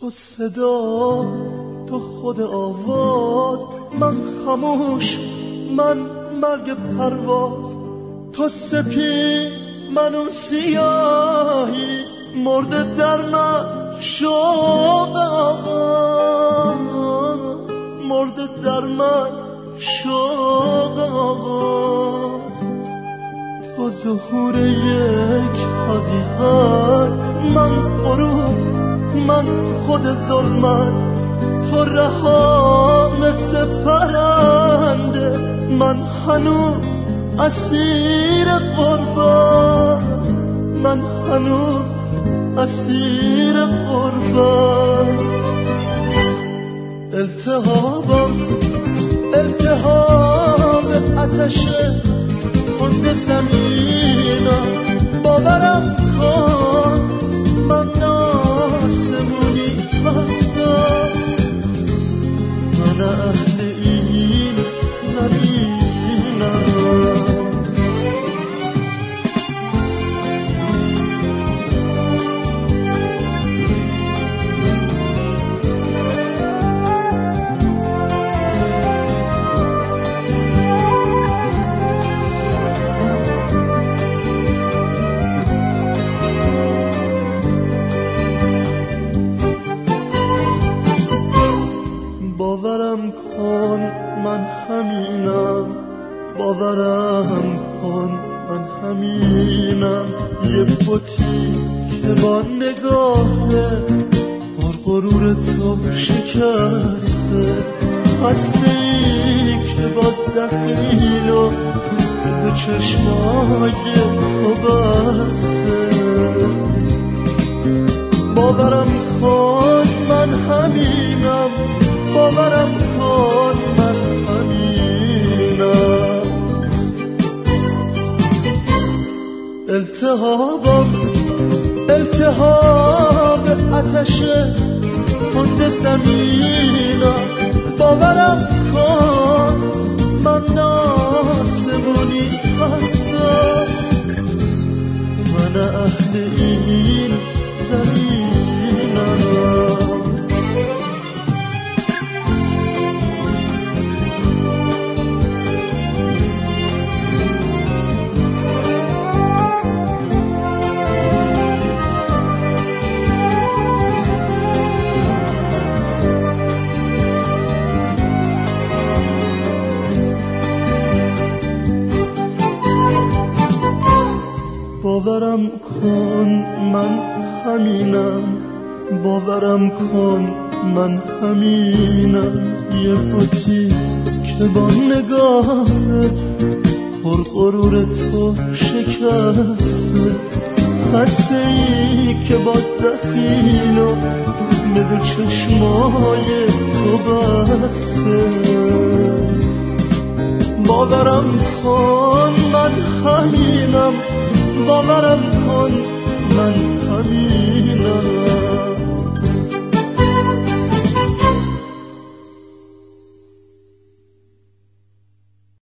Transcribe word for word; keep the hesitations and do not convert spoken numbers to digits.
تو صدا، تو خود آواز، من خاموش، من مرگ پرواز. تو سپید، من اون سیاهی، مرده در من شوق آغاز، مرده در من شوق آغاز. تو ظهور یک حقیقت، من غروب، من خود ظلمت. تو رها مثل پرنده، من هنوز اسیر غربت، من هنوز اسیر غربت. التهابم التهاب آتش خود زمینم، باورم کن من آسمونی هستم، من اهل این زمینم. باورم کن من همینم، باورم کن من همینم. یه بوتی که با نگاه پر غرور تو شکسته، هستی که باز دخیل و به چشمای تو بسته. باورم کن من همینم، باورم کن من همینم. التهابم التهاب آتش خود زمینم، باورم کن من آسمونی هستم، من اهل این زمینم. باورم کن من همینم، باورم کن من همینم. یه بوتی که با نگاهت پر غرور تو شکسته، خسته ای که با دخیل و به دو چشمای تو بسته. باورم کن من همینم، باورم کن من همینم.